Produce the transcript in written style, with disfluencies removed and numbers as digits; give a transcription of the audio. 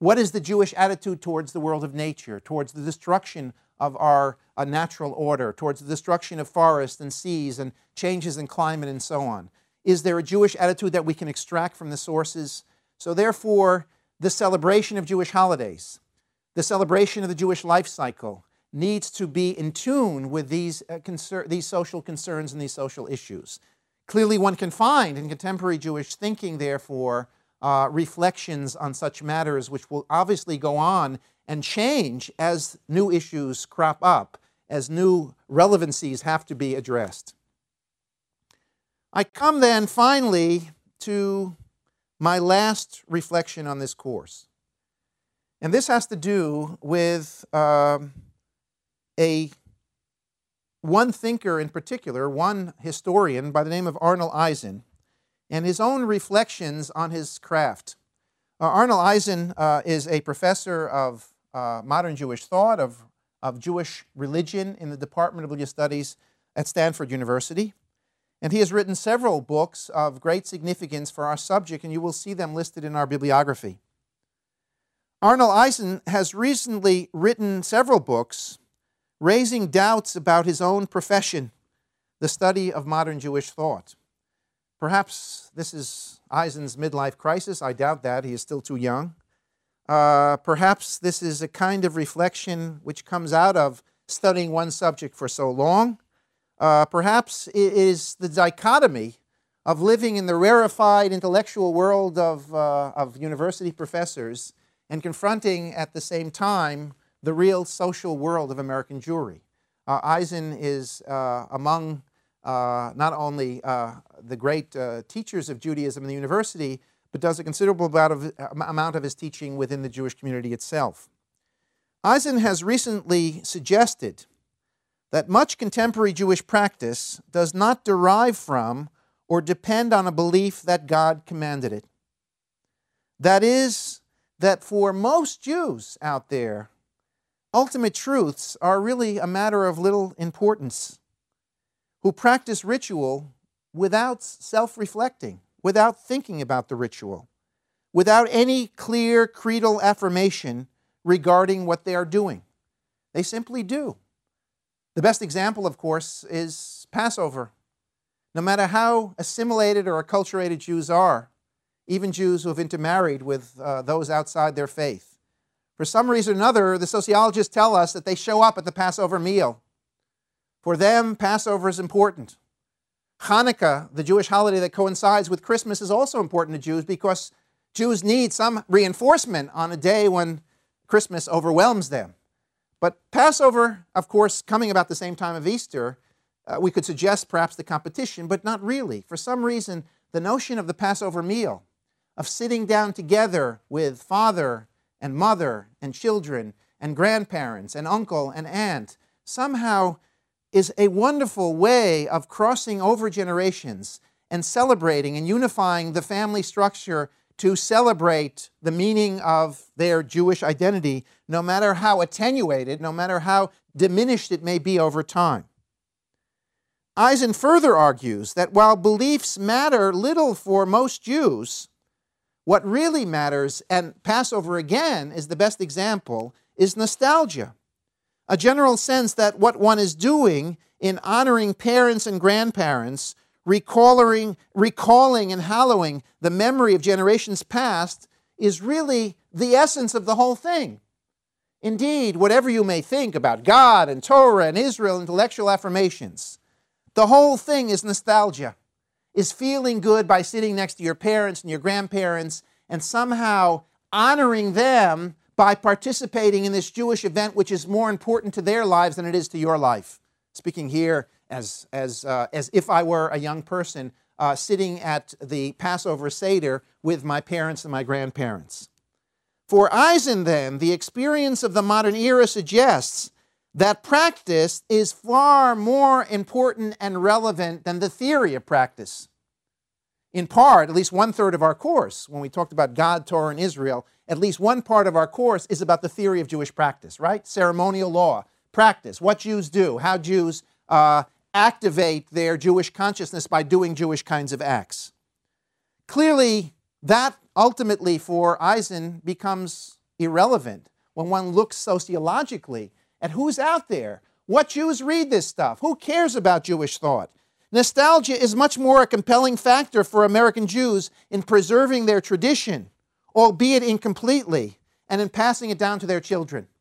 What is the Jewish attitude towards the world of nature, towards the destruction of our natural order, towards the destruction of forests and seas and changes in climate and so on? Is there a Jewish attitude that we can extract from the sources? So therefore, the celebration of Jewish holidays, the celebration of the Jewish life cycle, needs to be in tune with these social concerns and these social issues. Clearly, one can find in contemporary Jewish thinking, therefore, reflections on such matters which will obviously go on and change as new issues crop up, as new relevancies have to be addressed. I come then finally to my last reflection on this course. And this has to do with one thinker in particular, one historian by the name of Arnold Eisen, and his own reflections on his craft. Arnold Eisen is a professor of modern Jewish thought, of Jewish religion in the Department of Religious Studies at Stanford University. And he has written several books of great significance for our subject, and you will see them listed in our bibliography. Arnold Eisen has recently written several books raising doubts about his own profession, the study of modern Jewish thought. Perhaps this is Eisen's midlife crisis. I doubt that. He is still too young. Perhaps this is a kind of reflection which comes out of studying one subject for so long. Perhaps it is the dichotomy of living in the rarefied intellectual world of university professors and confronting at the same time the real social world of American Jewry. Eisen is among not only the great teachers of Judaism in the university, but does a considerable amount of his teaching within the Jewish community itself. Eisen has recently suggested that much contemporary Jewish practice does not derive from or depend on a belief that God commanded it. That is, that for most Jews out there, ultimate truths are really a matter of little importance, who practice ritual without self-reflecting, without thinking about the ritual, without any clear creedal affirmation regarding what they are doing. They simply do. The best example, of course, is Passover. No matter how assimilated or acculturated Jews are, even Jews who have intermarried with those outside their faith, for some reason or another, the sociologists tell us that they show up at the Passover meal. For them, Passover is important. Hanukkah, the Jewish holiday that coincides with Christmas, is also important to Jews because Jews need some reinforcement on a day when Christmas overwhelms them. But Passover, of course, coming about the same time of Easter, we could suggest perhaps the competition, but not really. For some reason, the notion of the Passover meal, of sitting down together with father and mother and children and grandparents and uncle and aunt, somehow is a wonderful way of crossing over generations and celebrating and unifying the family structure to celebrate the meaning of their Jewish identity, no matter how attenuated, no matter how diminished it may be over time. Eisen further argues that while beliefs matter little for most Jews, what really matters, and Passover again is the best example, is nostalgia. A general sense that what one is doing in honoring parents and grandparents, recalling and hallowing the memory of generations past, is really the essence of the whole thing. Indeed, whatever you may think about God and Torah and Israel, intellectual affirmations, the whole thing is nostalgia, is feeling good by sitting next to your parents and your grandparents and somehow honoring them by participating in this Jewish event which is more important to their lives than it is to your life. Speaking here as if I were a young person sitting at the Passover Seder with my parents and my grandparents. For Eisen, then, the experience of the modern era suggests that practice is far more important and relevant than the theory of practice. In part, at least one-third of our course, when we talked about God, Torah, and Israel, at least one part of our course is about the theory of Jewish practice, right? Ceremonial law, practice, what Jews do, how Jews activate their Jewish consciousness by doing Jewish kinds of acts. Clearly, that ultimately for Eisen becomes irrelevant when one looks sociologically at who's out there. What Jews read this stuff? Who cares about Jewish thought? Nostalgia is much more a compelling factor for American Jews in preserving their tradition, albeit incompletely, and in passing it down to their children.